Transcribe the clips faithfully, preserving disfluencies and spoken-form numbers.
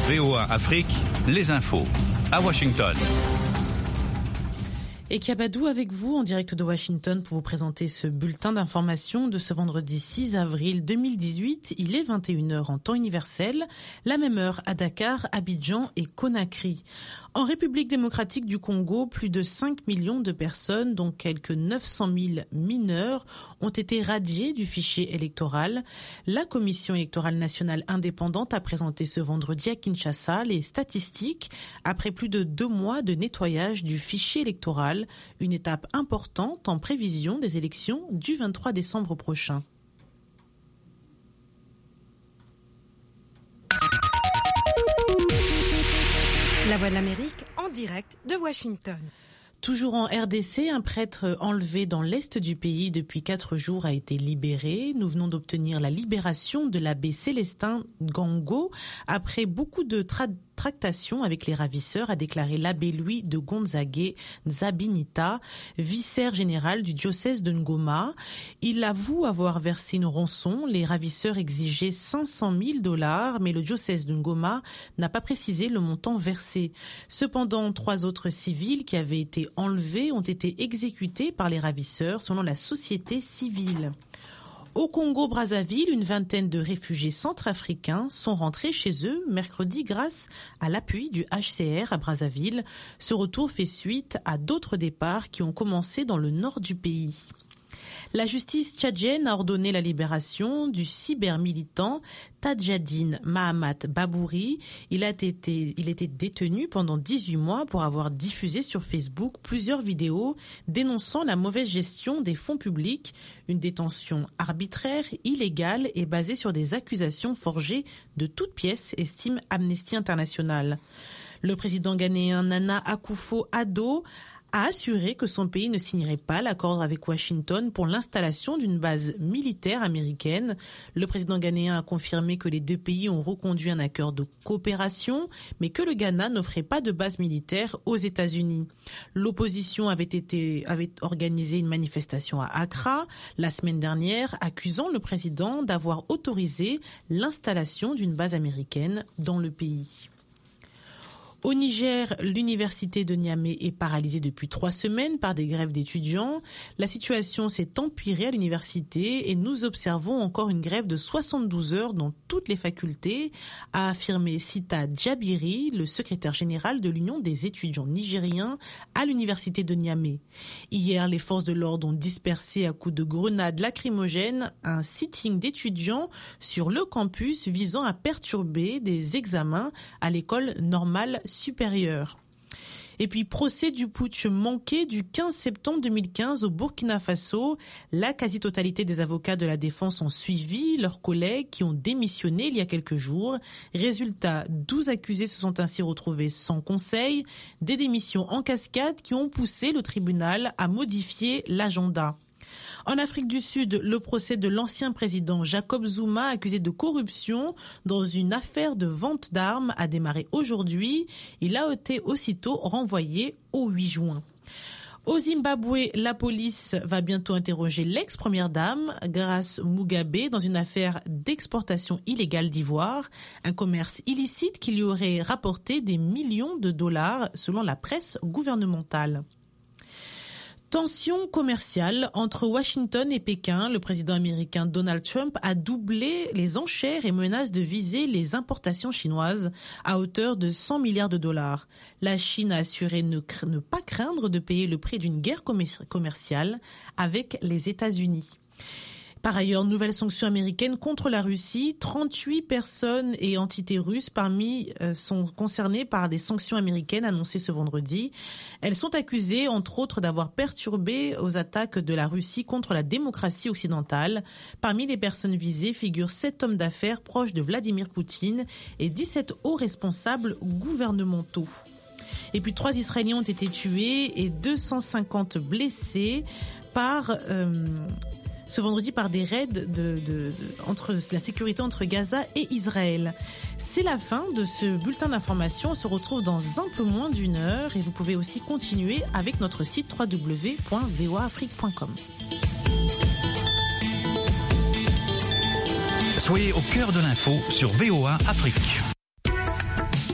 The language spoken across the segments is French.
V O A Afrique, les infos à Washington. Et Kiabadou avec vous en direct de Washington pour vous présenter ce bulletin d'information de ce vendredi six avril deux mille dix-huit. Il est vingt et une heures en temps universel, la même heure à Dakar, Abidjan et Conakry. En République démocratique du Congo, plus de cinq millions de personnes, dont quelques neuf cent mille mineurs, ont été radiés du fichier électoral. La Commission électorale nationale indépendante a présenté ce vendredi à Kinshasa les statistiques après plus de deux mois de nettoyage du fichier électoral, une étape importante en prévision des élections du vingt-trois décembre prochain. La Voix de l'Amérique en direct de Washington. Toujours en R D C, un prêtre enlevé dans l'est du pays depuis quatre jours a été libéré. Nous venons d'obtenir la libération de l'abbé Célestin Gango après beaucoup de tra- tractations avec les ravisseurs, a déclaré l'abbé Louis de Gonzague Zabinita, vicaire général du diocèse de Ngoma. Il avoue avoir versé une rançon. Les ravisseurs exigeaient cinq cent mille dollars, mais le diocèse de Ngoma n'a pas précisé le montant versé. Cependant, trois autres civils qui avaient été enlevés ont été exécutés par les ravisseurs selon la société civile. Au Congo-Brazzaville, une vingtaine de réfugiés centrafricains sont rentrés chez eux mercredi grâce à l'appui du H C R à Brazzaville. Ce retour fait suite à d'autres départs qui ont commencé dans le nord du pays. La justice tchadienne a ordonné la libération du cybermilitant Tadjadine Mahamat Babouri. Il a été, il était détenu pendant dix-huit mois pour avoir diffusé sur Facebook plusieurs vidéos dénonçant la mauvaise gestion des fonds publics, une détention arbitraire, illégale et basée sur des accusations forgées de toutes pièces, estime Amnesty International. Le président ghanéen Nana Akufo-Addo a assuré que son pays ne signerait pas l'accord avec Washington pour l'installation d'une base militaire américaine. Le président ghanéen a confirmé que les deux pays ont reconduit un accord de coopération, mais que le Ghana n'offrait pas de base militaire aux États-Unis. L'opposition avait été, avait organisé une manifestation à Accra la semaine dernière, accusant le président d'avoir autorisé l'installation d'une base américaine dans le pays. Au Niger, l'université de Niamey est paralysée depuis trois semaines par des grèves d'étudiants. La situation s'est empirée à l'université et nous observons encore une grève de soixante-douze heures dans toutes les facultés, a affirmé Sita Djabiri, le secrétaire général de l'Union des étudiants nigériens à l'université de Niamey. Hier, les forces de l'ordre ont dispersé à coups de grenades lacrymogènes un sitting d'étudiants sur le campus visant à perturber des examens à l'école normale supérieure. Et puis, procès du putsch manqué du quinze septembre deux mille quinze au Burkina Faso. La quasi-totalité des avocats de la défense ont suivi leurs collègues qui ont démissionné il y a quelques jours. Résultat, douze accusés se sont ainsi retrouvés sans conseil. Des démissions en cascade qui ont poussé le tribunal à modifier l'agenda. En Afrique du Sud, le procès de l'ancien président Jacob Zuma, accusé de corruption dans une affaire de vente d'armes, a démarré aujourd'hui. Il a été aussitôt renvoyé au huit juin. Au Zimbabwe, la police va bientôt interroger l'ex-première dame, Grace Mugabe, dans une affaire d'exportation illégale d'ivoire, un commerce illicite qui lui aurait rapporté des millions de dollars selon la presse gouvernementale. Tension commerciale entre Washington et Pékin. Le président américain Donald Trump a doublé les enchères et menace de viser les importations chinoises à hauteur de cent milliards de dollars. La Chine a assuré ne, cr- ne pas craindre de payer le prix d'une guerre commer- commerciale avec les États-Unis. Par ailleurs, nouvelles sanctions américaines contre la Russie. trente-huit personnes et entités russes parmi euh, sont concernées par des sanctions américaines annoncées ce vendredi. Elles sont accusées, entre autres, d'avoir perturbé aux attaques de la Russie contre la démocratie occidentale. Parmi les personnes visées figurent sept hommes d'affaires proches de Vladimir Poutine et dix-sept hauts responsables gouvernementaux. Et puis trois Israéliens ont été tués et deux cent cinquante blessés par... Euh, ce vendredi par des raids de, de, de, entre la sécurité entre Gaza et Israël. C'est la fin de ce bulletin d'information. On se retrouve dans un peu moins d'une heure et vous pouvez aussi continuer avec notre site w w w point v o a afrique point com. Soyez au cœur de l'info sur V O A Afrique.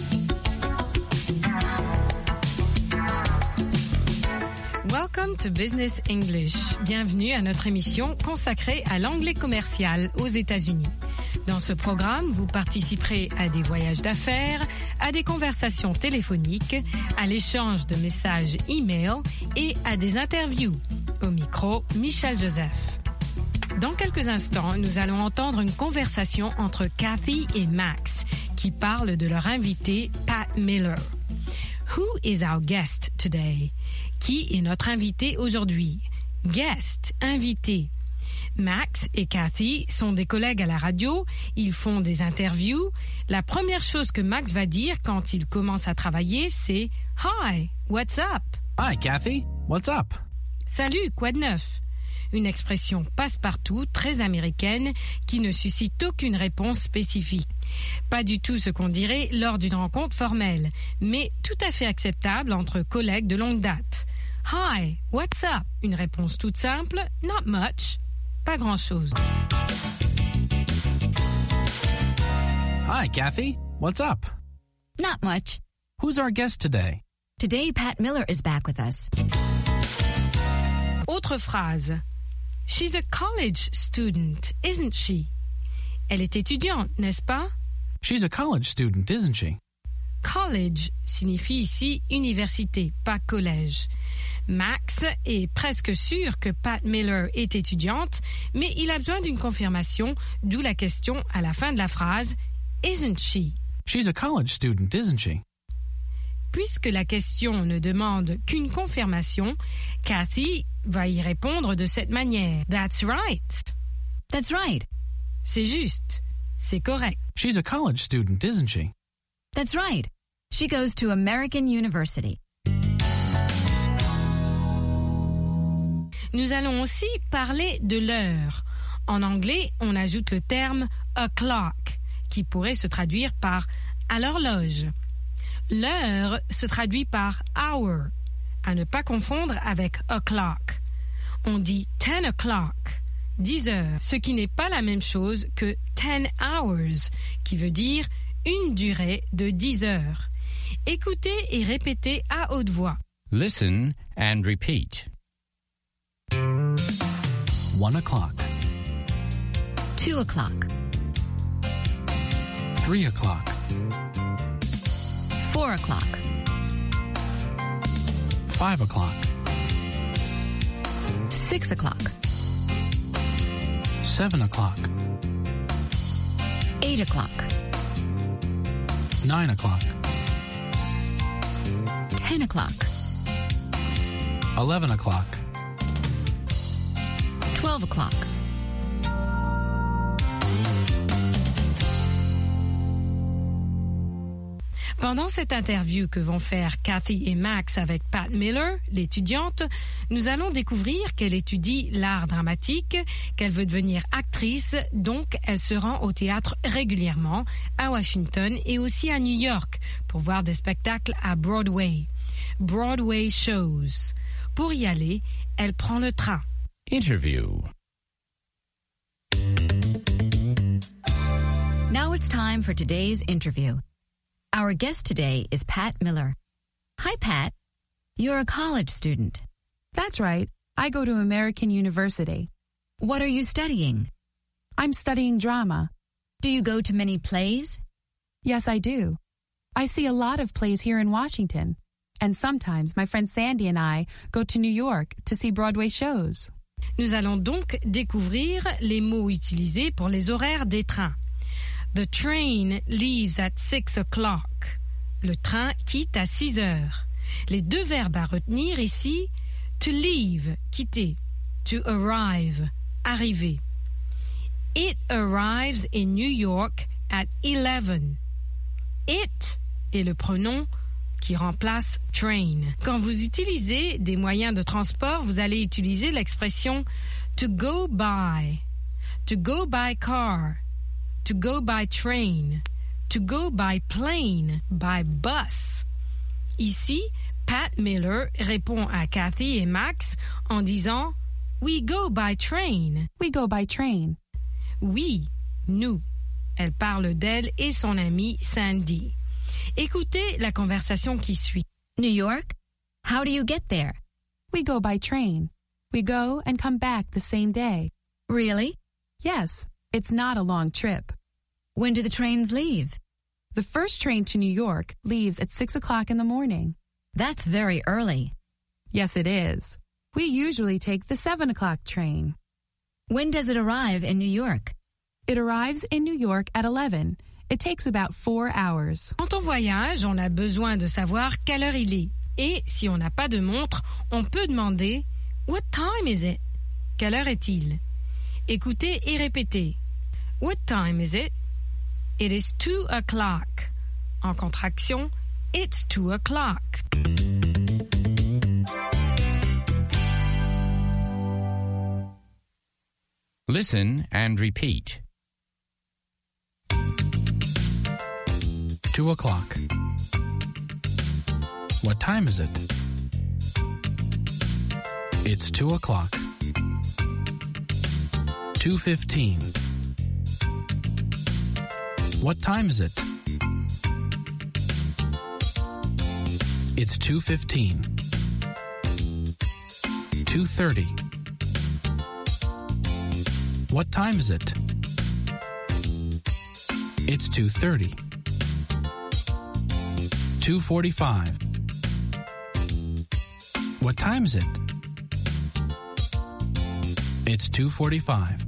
Welcome to Business English. Bienvenue à notre émission consacrée à l'anglais commercial aux États-Unis. Dans ce programme, vous participerez à des voyages d'affaires, à des conversations téléphoniques, à l'échange de messages e-mail et à des interviews. Au micro, Michel Joseph. Dans quelques instants, nous allons entendre une conversation entre Kathy et Max qui parlent de leur invité Pat Miller. Who is our guest today? Qui est notre invité aujourd'hui? Guest, invité. Max et Kathy sont des collègues à la radio, ils font des interviews. La première chose que Max va dire quand il commence à travailler, c'est « Hi, what's up? » Hi, Kathy. What's up? Salut, quoi de neuf? Une expression passe-partout, très américaine, qui ne suscite aucune réponse spécifique. Pas du tout ce qu'on dirait lors d'une rencontre formelle, mais tout à fait acceptable entre collègues de longue date. Hi, what's up? Une réponse toute simple, not much, pas grand-chose. Hi, Kathy. What's up? Not much. Who's our guest today? Today, Pat Miller is back with us. Autre phrase. She's a college student, isn't she? Elle est étudiante, n'est-ce pas? She's a college student, isn't she? College signifie ici université, pas collège. Max est presque sûr que Pat Miller est étudiante, mais il a besoin d'une confirmation, d'où la question à la fin de la phrase « Isn't she ?» She's a college student, isn't she? Puisque la question ne demande qu'une confirmation, Kathy va y répondre de cette manière. That's right. That's right. C'est juste. C'est correct. She's a college student, isn't she? That's right. She goes to American University. Nous allons aussi parler de l'heure. En anglais, on ajoute le terme o'clock, qui pourrait se traduire par à l'horloge. L'heure se traduit par hour, à ne pas confondre avec o'clock. On dit ten o'clock, dix heures, ce qui n'est pas la même chose que ten hours, qui veut dire une durée de dix heures. Écoutez et répétez à haute voix. Listen and repeat. One o'clock. Two o'clock. Three o'clock. Four o'clock. Five o'clock. Six o'clock. Seven o'clock. Eight o'clock. Nine o'clock. Ten o'clock. Eleven o'clock. Twelve o'clock. Pendant cette interview que vont faire Kathy et Max avec Pat Miller, l'étudiante, nous allons découvrir qu'elle étudie l'art dramatique, qu'elle veut devenir actrice, donc elle se rend au théâtre régulièrement, à Washington et aussi à New York, pour voir des spectacles à Broadway. Broadway shows. Pour y aller, elle prend le train. Interview. Now it's time for today's interview. Our guest today is Pat Miller. Hi, Pat. You're a college student. That's right. I go to American University. What are you studying? I'm studying drama. Do you go to many plays? Yes, I do. I see a lot of plays here in Washington. And sometimes my friend Sandy and I go to New York to see Broadway shows. Nous allons donc découvrir les mots utilisés pour les horaires des trains. The train leaves at six o'clock. Le train quitte à six heures. Les deux verbes à retenir ici, to leave, quitter, to arrive, arriver. It arrives in New York at eleven. It est le pronom qui remplace train. Quand vous utilisez des moyens de transport, vous allez utiliser l'expression to go by, to go by car, to go by train, to go by plane, by bus. Ici, Pat Miller répond à Kathy et Max en disant « We go by train ». We go by train. Oui, nous. Elle parle d'elle et son amie Sandy. Écoutez la conversation qui suit. New York? How do you get there? We go by train. We go and come back the same day. Really? Yes, it's not a long trip. When do the trains leave? The first train to New York leaves at six o'clock in the morning. That's very early. Yes, it is. We usually take the seven o'clock train. When does it arrive in New York? It arrives in New York at eleven. It takes about four hours. Quand on voyage, on a besoin de savoir quelle heure il est. Et si on n'a pas de montre, on peut demander « What time is it ?» Quelle heure est-il? Écoutez et répétez. What time is it? It is two o'clock. En contraction, it's two o'clock. Listen and repeat. Two o'clock. What time is it? It's two o'clock. Two fifteen. What time is it? It's two fifteen. Two thirty. What time is it? It's two thirty. Two forty-five. What time is it? It's two forty-five.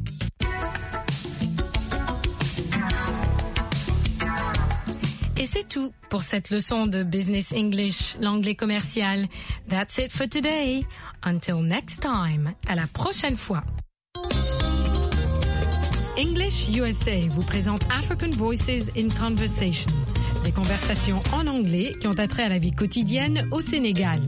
Et c'est tout pour cette leçon de Business English, l'anglais commercial. That's it for today. Until next time. À la prochaine fois. English U S A vous présente African Voices in Conversation. Des conversations en anglais qui ont attrait à la vie quotidienne au Sénégal.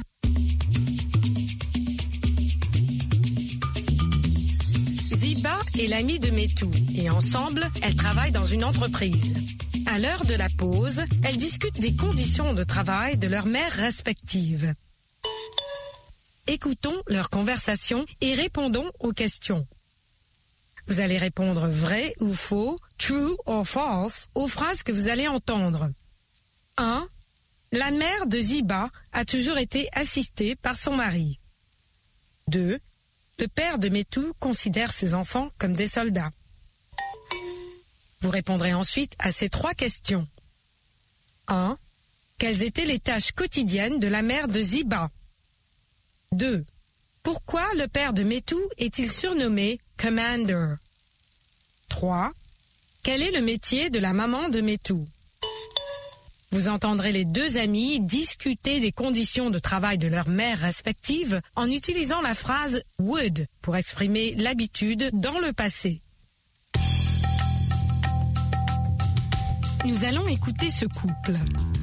Ziba est l'amie de Metou et ensemble, elles travaillent dans une entreprise. À l'heure de la pause, elles discutent des conditions de travail de leurs mères respectives. Écoutons leur conversation et répondons aux questions. Vous allez répondre vrai ou faux, true or false, aux phrases que vous allez entendre. un. La mère de Ziba a toujours été assistée par son mari. deux. Le père de Metou considère ses enfants comme des soldats. Vous répondrez ensuite à ces trois questions. un. Quelles étaient les tâches quotidiennes de la mère de Ziba? deux. Pourquoi le père de Metou est-il surnommé Commander? trois. Quel est le métier de la maman de Metou? Vous entendrez les deux amies discuter des conditions de travail de leurs mères respectives en utilisant la phrase « would » pour exprimer l'habitude dans le passé. Nous allons écouter ce couple.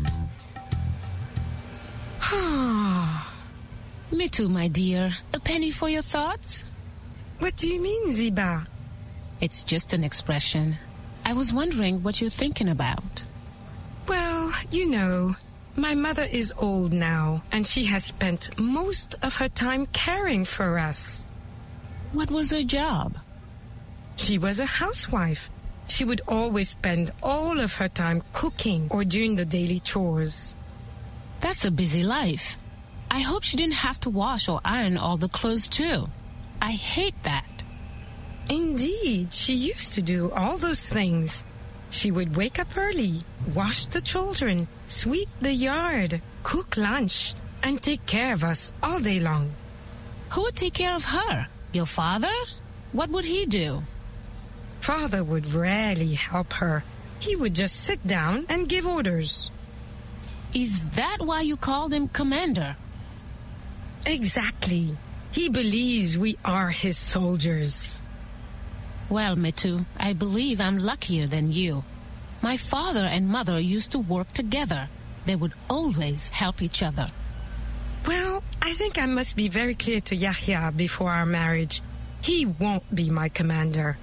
Ah. Metou, my dear, a penny for your thoughts? What do you mean, Ziba? It's just an expression. I was wondering what you're thinking about. Well, you know, my mother is old now, and she has spent most of her time caring for us. What was her job? She was a housewife. She would always spend all of her time cooking or doing the daily chores. That's a busy life. I hope she didn't have to wash or iron all the clothes too. I hate that. Indeed, she used to do all those things. She would wake up early, wash the children, sweep the yard, cook lunch, and take care of us all day long. Who would take care of her? Your father? What would he do? Father would rarely help her. He would just sit down and give orders. Is that why you called him Commander? Exactly. He believes we are his soldiers. Well, Metou, I believe I'm luckier than you. My father and mother used to work together. They would always help each other. Well, I think I must be very clear to Yahya before our marriage. He won't be my commander.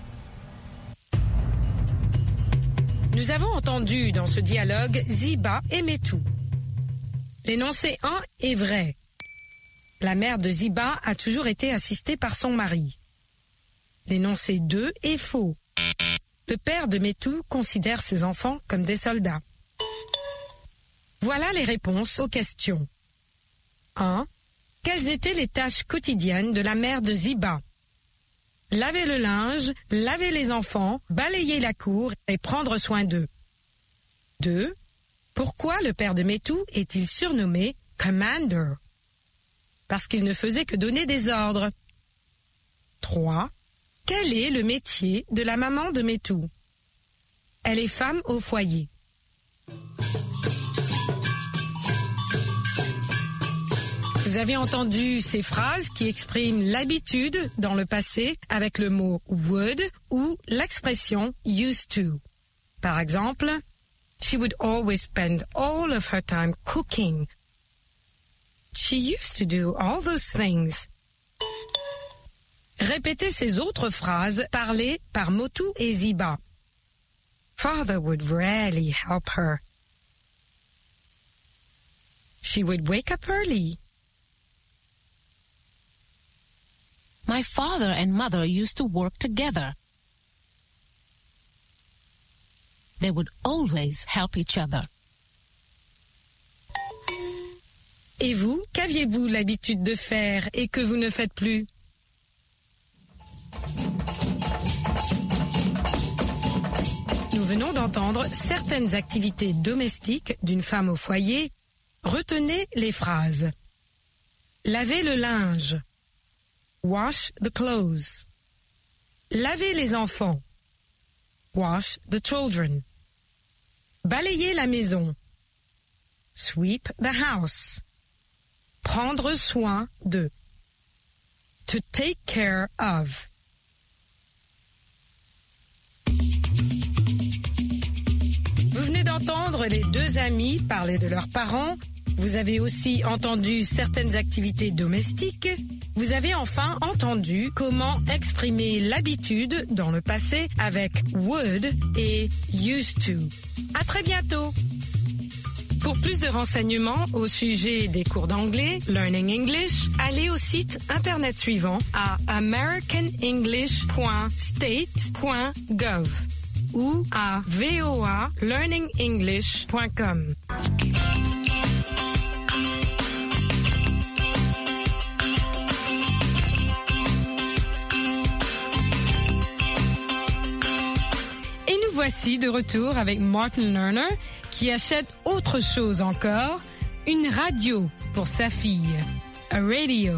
Nous avons entendu dans ce dialogue Ziba et Metou. L'énoncé un est vrai. La mère de Ziba a toujours été assistée par son mari. L'énoncé deux est faux. Le père de Metou considère ses enfants comme des soldats. Voilà les réponses aux questions. un. Quelles étaient les tâches quotidiennes de la mère de Ziba? Laver le linge, laver les enfants, balayer la cour et prendre soin d'eux. deux. Pourquoi le père de Metou est-il surnommé Commander? Parce qu'il ne faisait que donner des ordres. trois. Quel est le métier de la maman de Metou? Elle est femme au foyer. Vous avez entendu ces phrases qui expriment l'habitude dans le passé avec le mot would ou l'expression used to. Par exemple, she would always spend all of her time cooking. She used to do all those things. Répétez ces autres phrases parlées par Motu et Ziba. Father would rarely help her. She would wake up early. My father and mother used to work together. They would always help each other. Et vous, qu'aviez-vous l'habitude de faire et que vous ne faites plus? Nous venons d'entendre certaines activités domestiques d'une femme au foyer. Retenez les phrases. Laver le linge. Wash the clothes. Laver les enfants. Wash the children. Balayer la maison. Sweep the house. Prendre soin de. To take care of. Vous venez d'entendre les deux amis parler de leurs parents. Vous avez aussi entendu certaines activités domestiques. Vous avez enfin entendu comment exprimer l'habitude dans le passé avec would et used to. À très bientôt! Pour plus de renseignements au sujet des cours d'anglais, Learning English, allez au site internet suivant à american english point state point gov ou à v o a learning english point com. Voici de retour avec Martin Lerner qui achète autre chose encore, une radio pour sa fille. A radio.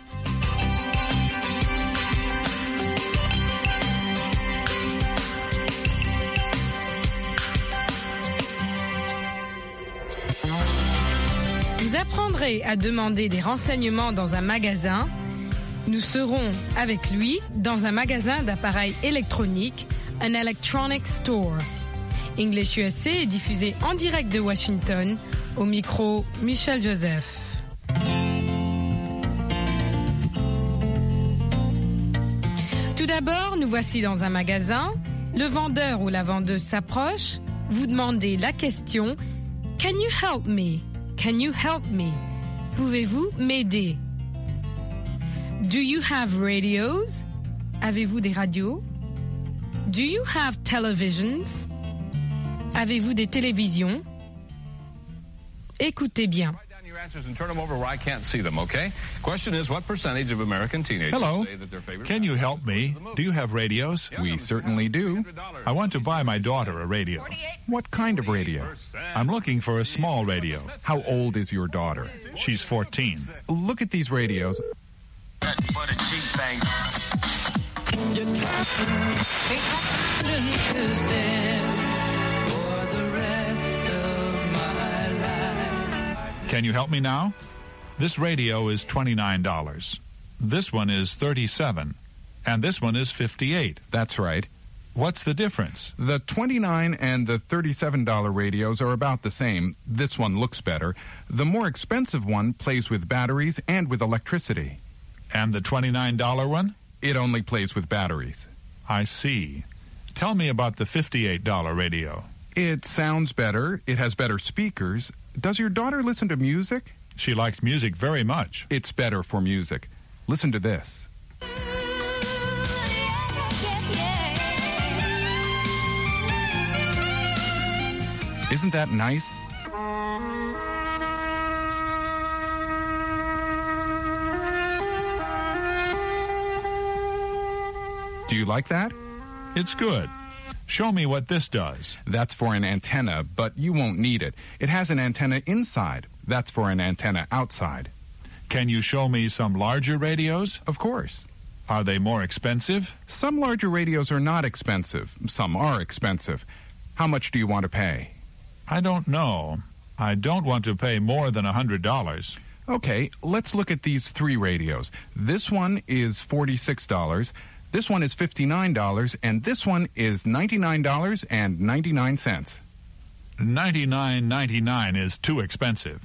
Vous apprendrez à demander des renseignements dans un magasin. Nous serons avec lui dans un magasin d'appareils électroniques, an electronic store. English U S A est diffusé en direct de Washington, au micro Michel Joseph. Tout d'abord, nous voici dans un magasin. Le vendeur ou la vendeuse s'approche. Vous demandez la question « Can you help me? Can you help me? Pouvez-vous m'aider? Do you have radios? Avez-vous des radios? Do you have televisions? Avez-vous des télévisions? Écoutez bien. And turn them over where I can't see them, okay? Question is, what percentage of American teenagers Hello. say that their favorite... Can you help me? Do you have radios? We certainly do. I want to buy my daughter a radio. What kind of radio? I'm looking for a small radio. How old is your daughter? She's fourteen. Look at these radios. Can you help me now? This radio is twenty-nine dollars. This one is thirty-seven dollars. And this one is fifty-eight dollars. That's right. What's the difference? The twenty-nine dollars and the thirty-seven dollars radios are about the same. This one looks better. The more expensive one plays with batteries and with electricity. And the twenty-nine dollars one? It only plays with batteries. I see. Tell me about the fifty-eight dollars radio. It sounds better. It has better speakers. Does your daughter listen to music? She likes music very much. It's better for music. Listen to this. Isn't that nice? Do you like that? It's good. Show me what this does. That's for an antenna, but you won't need it. It has an antenna inside. That's for an antenna outside. Can you show me some larger radios? Of course. Are they more expensive? Some larger radios are not expensive. Some are expensive. How much do you want to pay? I don't know. I don't want to pay more than a hundred dollars. Okay, let's look at these three radios. This one is forty-six dollars, this one is fifty-nine dollars, and this one is ninety-nine dollars and ninety-nine cents. ninety-nine ninety-nine is too expensive.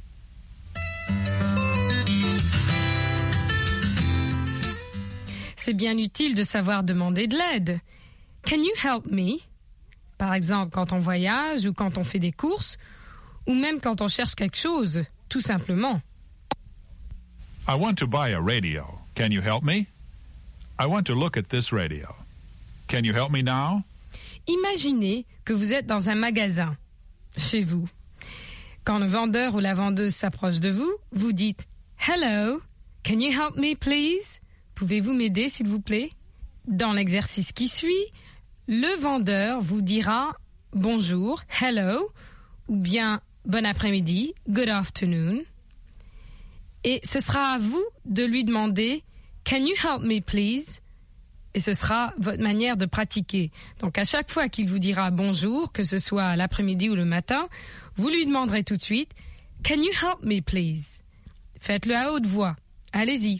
C'est bien utile de savoir demander de l'aide. Can you help me? Par exemple, quand on voyage ou quand on fait des courses, ou même quand on cherche quelque chose, tout simplement. I want to buy a radio. Can you help me? I want to look at this radio. Can you help me now? Imaginez que vous êtes dans un magasin, chez vous. Quand le vendeur ou la vendeuse s'approche de vous, vous dites « Hello, can you help me please? Pouvez-vous m'aider s'il vous plaît ?» Dans l'exercice qui suit, le vendeur vous dira « Bonjour, hello » ou bien « Bon après-midi, good afternoon ». Et ce sera à vous de lui demander « Can you help me please ?» Et ce sera votre manière de pratiquer. Donc à chaque fois qu'il vous dira bonjour, que ce soit l'après-midi ou le matin, vous lui demanderez tout de suite « Can you help me please ?» Faites-le à haute voix. Allez-y.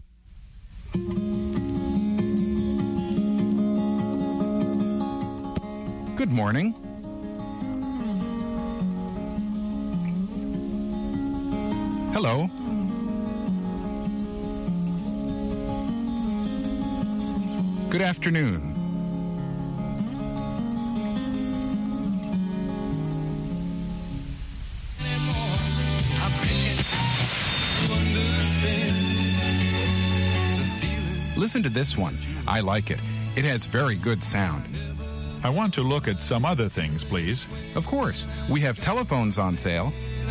Good morning. Hello. Good afternoon. Listen to this one. I like it. It has very good sound. I want to look at some other things, please. Of course. We have telephones on sale.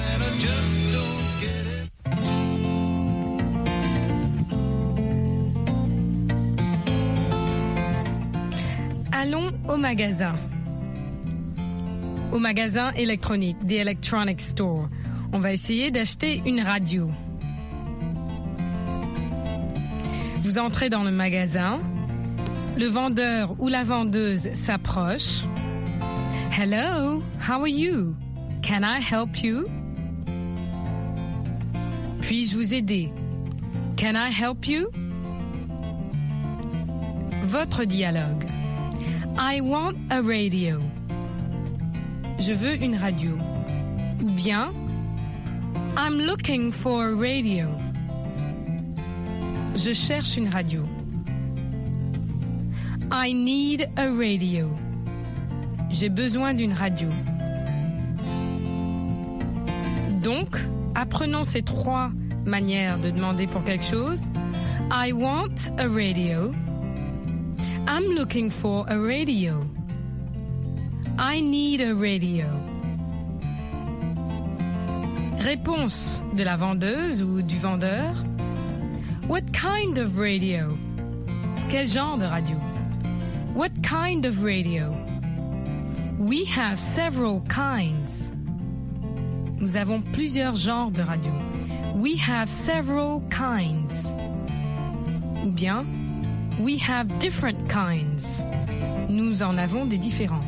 Allons au magasin. Au magasin électronique, the electronic store. On va essayer d'acheter une radio. Vous entrez dans le magasin. Le vendeur ou la vendeuse s'approche. Hello, how are you? Can I help you? Puis-je vous aider? Can I help you? Votre dialogue. I want a radio. Je veux une radio. Ou bien, I'm looking for a radio. Je cherche une radio. I need a radio. J'ai besoin d'une radio. Donc, apprenons ces trois manières de demander pour quelque chose. I want a radio. I'm looking for a radio. I need a radio. Réponse de la vendeuse ou du vendeur. What kind of radio? Quel genre de radio? What kind of radio? We have several kinds. Nous avons plusieurs genres de radio. We have several kinds. Ou bien, we have different kinds. Nous en avons des différents.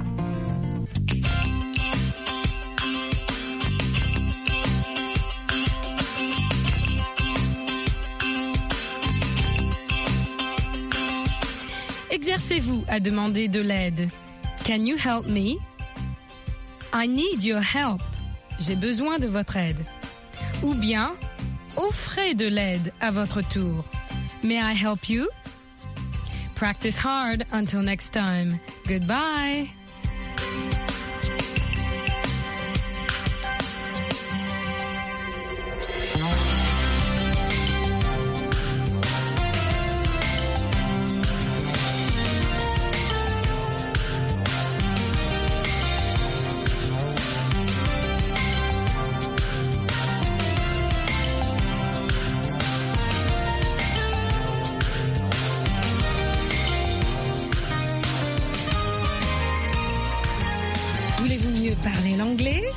Exercez-vous à demander de l'aide. Can you help me? I need your help. J'ai besoin de votre aide. Ou bien, offrez de l'aide à votre tour. May I help you? Practice hard until next time. Goodbye.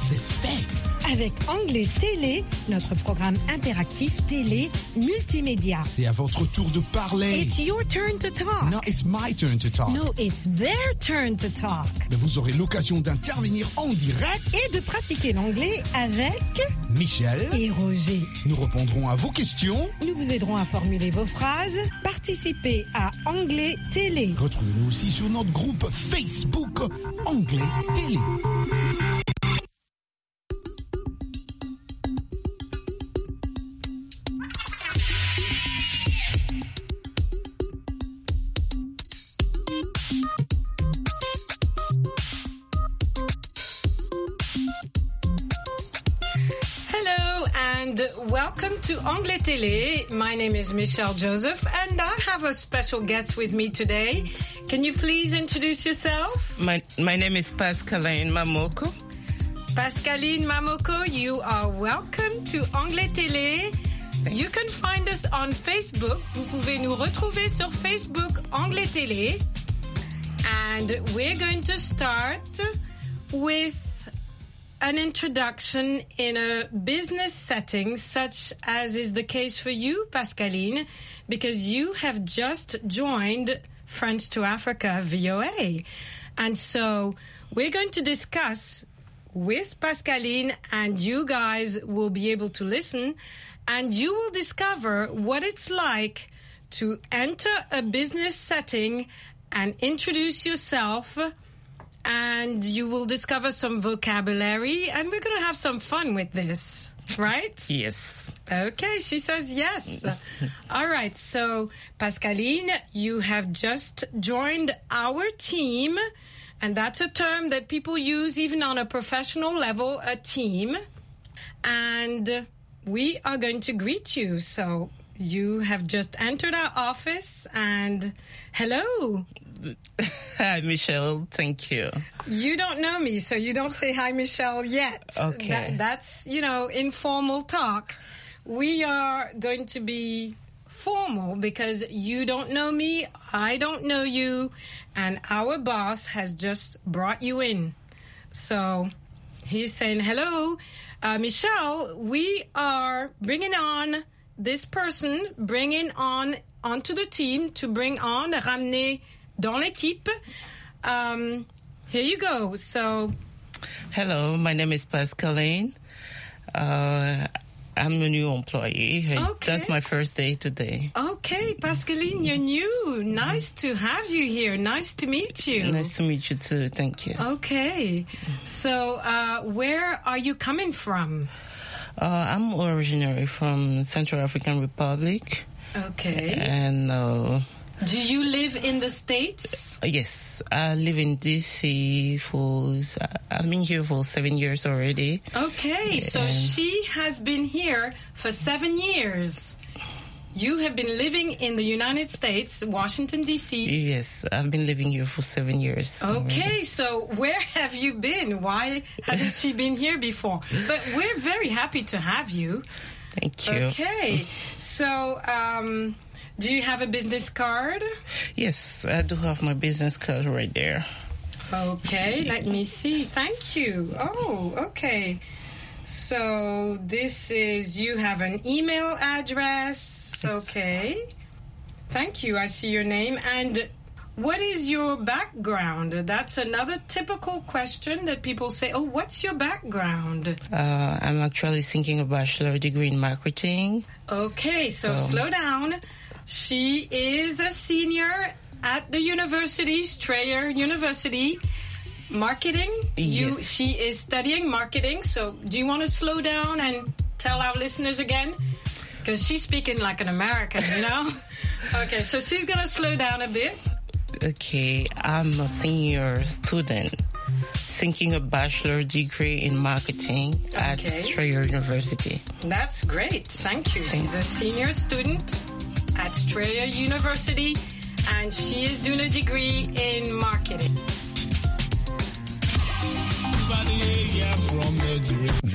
c'est fait. Avec Anglais Télé, notre programme interactif télé multimédia. C'est à votre tour de parler. It's your turn to talk. No, it's my turn to talk. No, it's their turn to talk. Mais vous aurez l'occasion d'intervenir en direct et de pratiquer l'anglais avec Michel et Roger. Nous répondrons à vos questions. Nous vous aiderons à formuler vos phrases. Participez à Anglais Télé. Retrouvez-nous aussi sur notre groupe Facebook Anglais Télé. Welcome to Anglais Télé. My name is Michelle Joseph and I have a special guest with me today. Can you please introduce yourself? My, my name is Pascaline Mamoko. Pascaline Mamoko, you are welcome to Anglais Télé. You can find us on Facebook. Vous pouvez nous retrouver sur Facebook Anglais Télé. And we're going to start with an introduction in a business setting, such as is the case for you, Pascaline, because you have just joined French to Africa V O A. And so we're going to discuss with Pascaline, and you guys will be able to listen, and you will discover what it's like to enter a business setting and introduce yourself. And you will discover some vocabulary, and we're going to have some fun with this, right? Yes. Okay, she says yes. All right, so Pascaline, you have just joined our team, and that's a term that people use even on a professional level, a team. And we are going to greet you. So you have just entered our office, and hello. Hi, Michelle. Thank you. You don't know me, so you don't say hi, Michelle, yet. Okay. That, that's, you know, informal talk. We are going to be formal because you don't know me, I don't know you, and our boss has just brought you in. So he's saying, hello, uh, Michelle, we are bringing on this person, bringing on onto the team to bring on, ramener dans l'équipe. Um, here you go. So, hello, my name is Pascaline. Uh, I'm a new employee. Okay. That's my first day today. Okay, Pascaline, you're new. Nice to have you here. Nice to meet you. Nice to meet you too. Thank you. Okay. So, uh, where are you coming from? Uh, I'm originally from Central African Republic. Okay. And uh, do you live in the States? Yes, I live in D C for, I've been here for seven years already. Okay, so and she has been here for seven years. You have been living in the United States, Washington, D C Yes, I've been living here for seven years. Okay, already. So where have you been? Why hadn't she been here before? But we're very happy to have you. Thank you. Okay, so um, do you have a business card? Yes, I do have my business card right there. Okay, let me see. Thank you. Oh, okay. So this is, you have an email address. Okay. Thank you. I see your name. And what is your background? That's another typical question that people say, oh, what's your background? Uh, I'm actually thinking a bachelor degree in marketing. Okay, so, so slow down. She is a senior at the university, Strayer University. Marketing? Yes. You, she is studying marketing. So do you want to slow down and tell our listeners again? Because she's speaking like an American, you know? Okay, so she's going to slow down a bit. Okay, I'm a senior student thinking a bachelor degree in marketing okay. at Strayer University. That's great. Thank you. Thank She's a senior student at Strayer University, and she is doing a degree in marketing.